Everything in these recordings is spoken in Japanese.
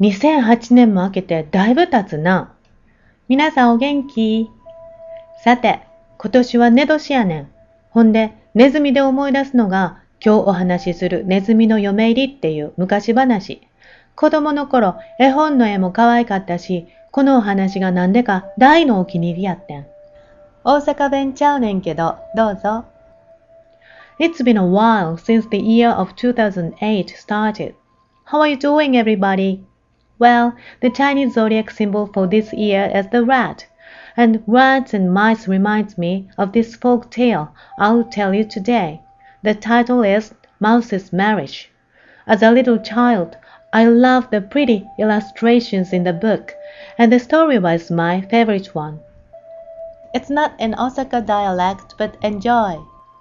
2008年も明けてだいぶ経つな。皆さんお元気？さて、今年は寝年やねん。ほんで、ネズミで思い出すのが、今日お話しするネズミの嫁入りっていう昔話。子供の頃、絵本の絵も可愛かったし、このお話がなんでか大のお気に入りやってん。大阪弁ちゃうねんけど、どうぞ。It's been a while since the year of 2008 started. How are you doing, everybody? Well, the Chinese zodiac symbol for this year is the rat, and rats and mice reminds me of this folk tale I'll tell you today. The title is Mouse's Marriage. As a little child, I loved the pretty illustrations in the book, and the story was my favorite one. It's not an Osaka dialect, but enjoy.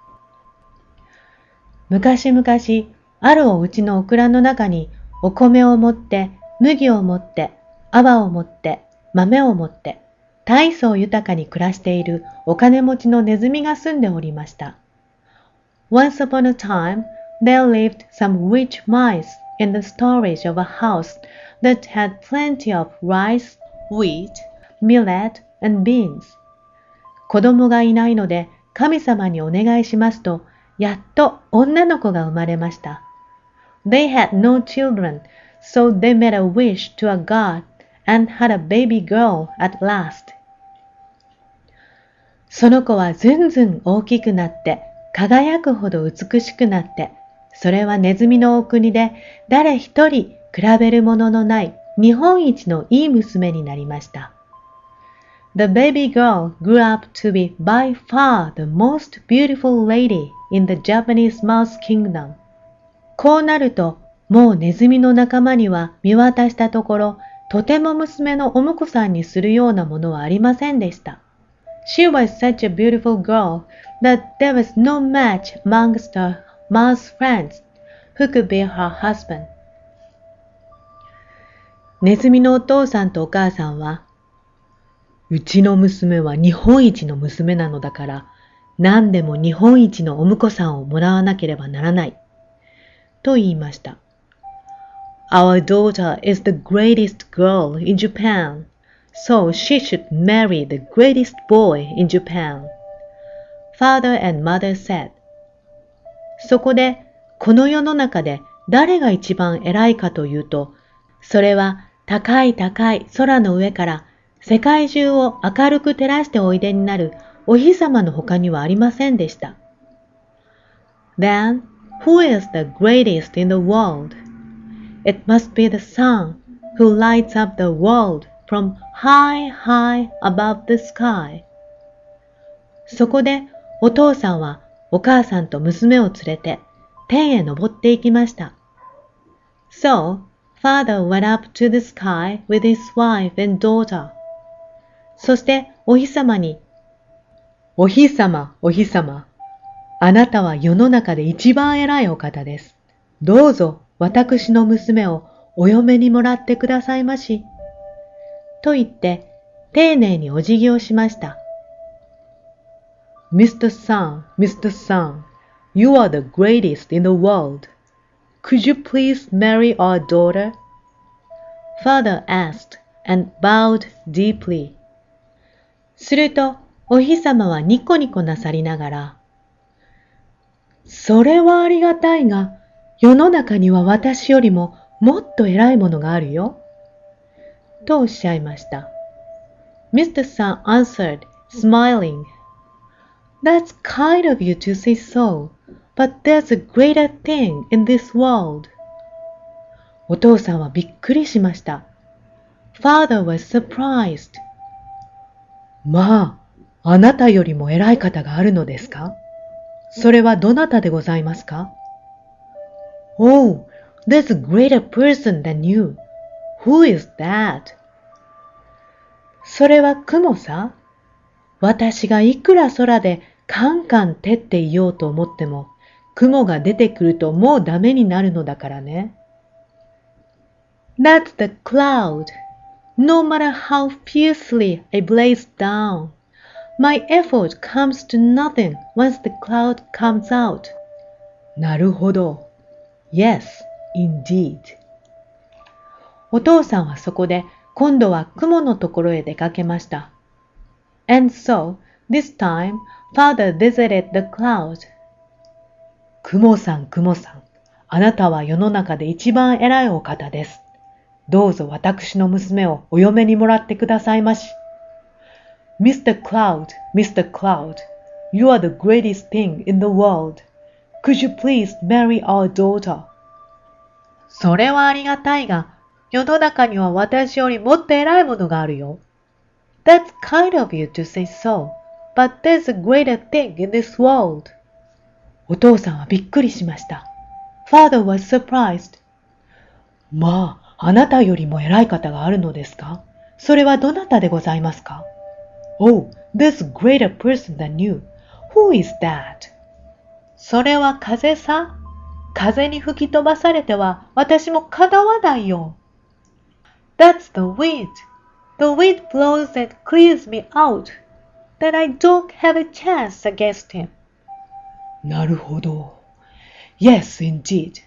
昔々、あるお家のオクラの中にお米を持って、麦を持って、泡を持って、豆を持って、大層豊かに暮らしているお金持ちのネズミが住んでおりました。Once upon a time, there lived some rich mice in the storage of a house that had plenty of rice, wheat, millet, and beans. 子供がいないので神様にお願いしますと、やっと女の子が生まれました。They had no children, so they made a wish to a god and had a baby girl at last. その子はずんずん大きくなって、輝くほど美しくなって、それはネズミのお国で誰一人比べるもののない日本一のいい娘になりました。The baby girl grew up to be by far the most beautiful lady in the Japanese mouse kingdom. こうなると、もうネズミの仲間には見渡したところ、とても娘のお婿さんにするようなものはありませんでした。She was such a beautiful girl that there was no match amongst her mouse friends who could be her husband. ネズミのお父さんとお母さんは、うちの娘は日本一の娘なのだから、何でも日本一のお婿さんをもらわなければならない。と言いました。Our daughter is the greatest girl in Japan, so she should marry the greatest boy in Japan. Father and mother said. そこで、この世の中で誰が一番偉いかというと、それは高い高い空の上から世界中を明るく照らしておいでになるお日様の他にはありませんでした。Then, who is the greatest in the world? It must be the sun who lights up the world from high, high above the sky. そこでお父さんはお母さんと娘を連れて天へ登っていきました。So, father went up to the sky with his wife and daughter. そしてお日様に、お日様、お日様、あなたは世の中で一番偉いお方です。どうぞ私の娘をお嫁にもらってくださいまし。と言って丁寧にお辞儀をしました。Mr. Sun, Mr. Sun, you are the greatest in the world. Could you please marry our daughter? Father asked and bowed deeply. すると、お日様はニコニコなさりながら、それはありがたいが、世の中には私よりももっと偉いものがあるよ。とおっしゃいました。Mr. Sun answered, smiling, That's kind of you to say so, but there's a greater thing in this world. お父さんはびっくりしました。Father was surprised. まあ、あなたよりも偉い方があるのですか？それはどなたでございますか？ Oh, there's a greater person than you. Who is that? それは雲さ。私がいくら空でカンカン照っていようと思っても、雲が出てくるともうダメになるのだからね。That's the cloud. No matter how fiercely I blaze down, my effort comes to nothing once the cloud comes out. なるほど。Yes, indeed. お父さんはそこで今度は雲のところへ出かけました。And so, this time, father visited the cloud. 雲さん、雲さん。あなたは世の中で一番偉いお方です。どうぞ私の娘をお嫁にもらってくださいまし。Mr. Cloud, Mr. Cloud, you are the greatest thing in the world. Could you please marry our daughter? それはありがたいが、世の中には私よりもっと偉いものがあるよ。That's kind of you to say so, but there's a greater thing in this world. お父さんはびっくりしました。Father was surprised. まあ、あなたよりも偉い方があるのですか？それはどなたでございますか？ Oh, there's a greater person than you. Who is that? それは風さ。風に吹き飛ばされては私もかなわないよ。That's the wind. The wind blows and clears me out. Then I don't have a chance against him. なるほど。Yes, indeed.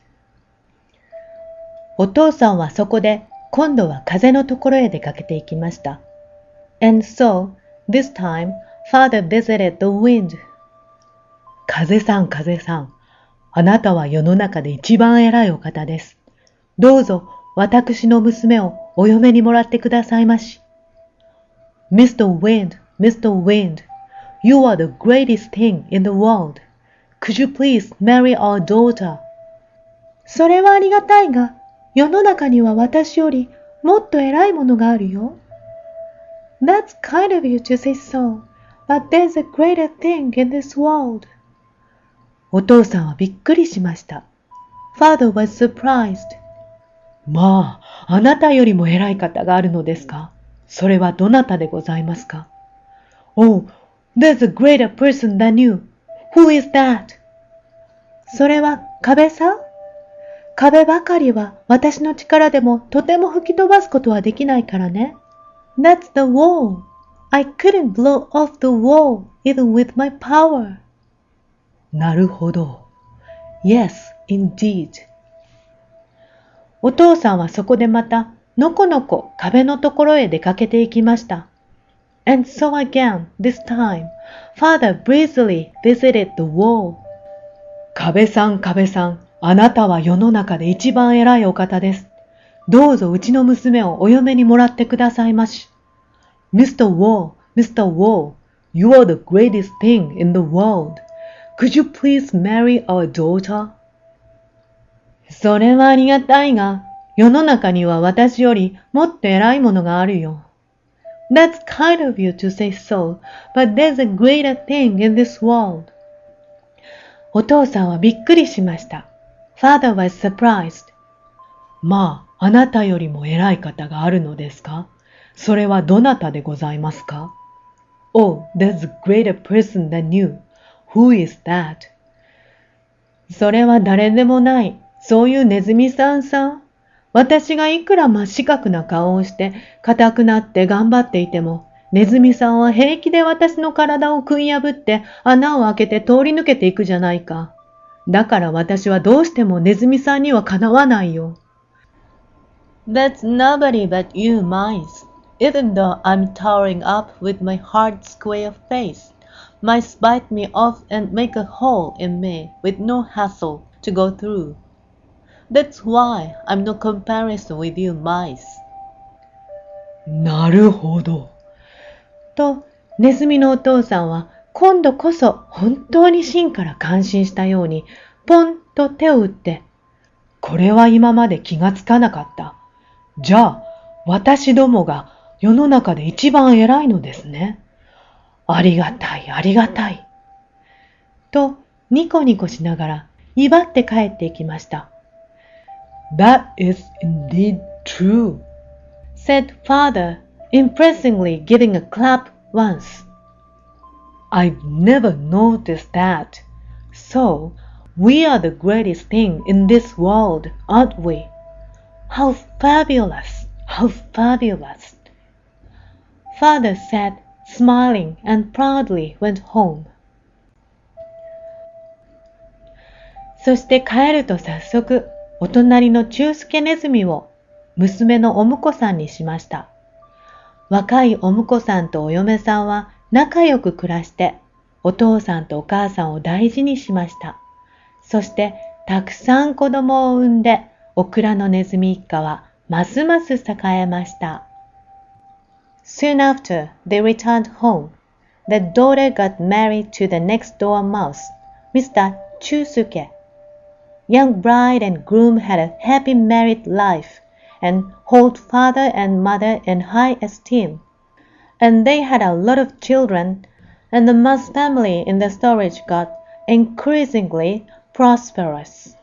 お父さんはそこで今度は風のところへ出かけていきました。And so, this time, father visited the wind. 風さん、風さん。あなたは世の中で一番偉いお方です。どうぞ私の娘をお嫁にもらってくださいまし。Mr. Wind, Mr. Wind, you are the greatest thing in the world. Could you please marry our daughter? それはありがたいが、世の中には私よりもっと偉いものがあるよ。That's kind of you to say so, but there's a greater thing in this world. お父さんはびっくりしました。Father was surprised. まあ、あなたよりも偉い方があるのですか？それはどなたでございますか？ Oh, there's a greater person than you. Who is that? それは壁さ？壁ばかりは私の力でもとても吹き飛ばすことはできないからね。That's the wall. I couldn't blow off the wall even with my power. なるほど。Yes, indeed. お父さんはそこでまたのこのこ壁のところへ出かけていきました。And so again, this time, father breezily visited the wall. 壁さん、壁さん。あなたは世の中で一番偉いお方です。どうぞうちの娘をお嫁にもらってくださいまし。Mr. Wall, Mr. Wall, you are the greatest thing in the world. Could you please marry our daughter? それはありがたいが、世の中には私よりもっと偉いものがあるよ。That's kind of you to say so, but there's a greater thing in this world. お父さんはびっくりしました。Father was surprised. まあ、あなたよりも偉い方があるのですか？それはどなたでございますか？ Oh, there's a greater person than you. Who is that? それは誰でもない。そういうネズミさんさ。私がいくら真四角な顔をして硬くなって頑張っていても、ネズミさんは平気で私の体を食い破って穴を開けて通り抜けていくじゃないか。だから私はどうしてもネズミさんにはかなわないよ。That's nobody but you, mice. Even though I'm towering up with my hard square face, mice bite me off and make a hole in me with no hassle to go through. That's why I'm no comparison with you, mice. なるほど。と、ネズミのお父さんは今度こそ本当に真から感心したようにポンと手を打って、これは今まで気がつかなかった。じゃあ私どもが世の中で一番偉いのですね。ありがたい、ありがたい。とニコニコしながら威張って帰っていきました。That is indeed true, said father, impressively giving a clap once.I've never noticed that. So, we are the greatest thing in this world, aren't we? How fabulous! How fabulous! Father said, smiling and proudly went home. そして帰ると早速、お隣の中助ネズミを娘のお婿さんにしました。若いお婿さんとお嫁さんは仲良く暮らして、お父さんとお母さんを大事にしました。そしてたくさん子供を産んで、オクラのネズミ一家はますます栄えました。Soon after they returned home, the daughter got married to the next door mouse, Mr. Chusuke. Young bride and groom had a happy married life and hold father and mother in high esteem. And they had a lot of children, and the mouse family in the storage got increasingly prosperous.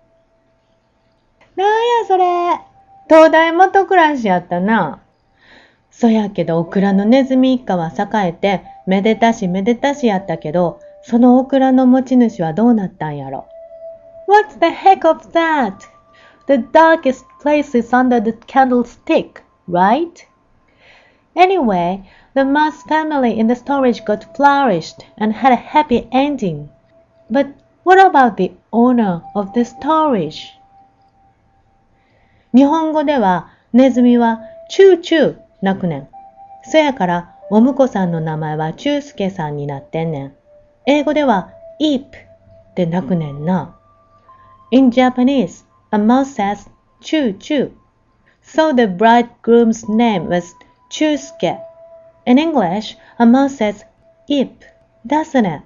なんやそれ。灯台元暮らしやったな。そやけどオクラのネズミ一家は栄えて、めでたしめでたしやったけど、そのオクラの持ち主はどうなったんやろ。What's the heck of that? The darkest place is under the candlestick, right? Anyway, the mouse family in the storage got flourished and had a happy ending. But what about the owner of the storage? 日本語ではネズミはチューチュー鳴くねん。そやからお婿さんの名前はチュウスケさんになってんねん。英語ではイープって鳴くねんな。In Japanese, a mouse says choo choo. So the bridegroom's name was Chusuke. In English, a mouse says Ip, doesn't it?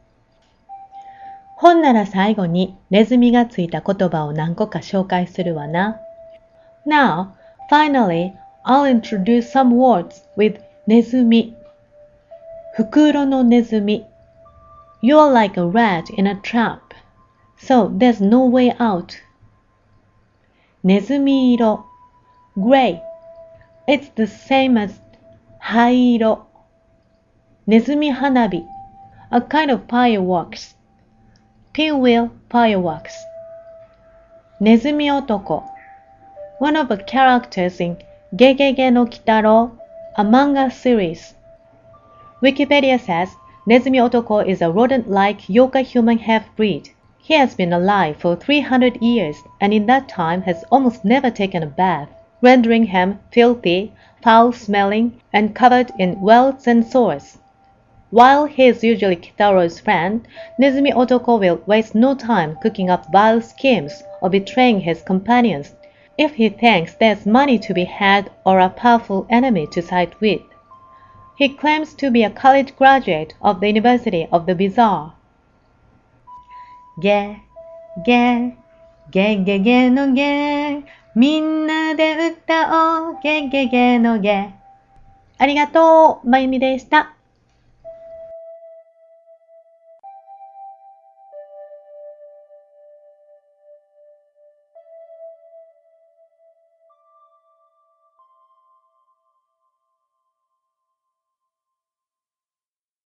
ほんなら最後にネズミがついた言葉を何個か紹介するわな。Now, finally, I'll introduce some words with ネズミ。袋のネズミ。You're like a rat in a trap, so there's no way out. ネズミ色。Gray. It's the same as 灰色。ネズミ花火。A kind of fireworks. Pinwheel fireworks. ネズミ男。One of the characters in ゲゲゲの鬼太郎, a manga series. Wikipedia says, ネズミ男 is a rodent-like yokai human half-breed. He has been alive for 300 years and in that time has almost never taken a bath, rendering him filthy, foul-smelling, and covered in welts and sores. While he is usually Kitaro's friend, Nezumi Otoko will waste no time cooking up vile schemes or betraying his companions, if he thinks there's money to be had or a powerful enemy to side with. He claims to be a college graduate of the University of the Bizarre. ゲゲゲゲゲのゲ、みんなで歌おうゲゲゲのゲ。ありがとう、まゆみでした。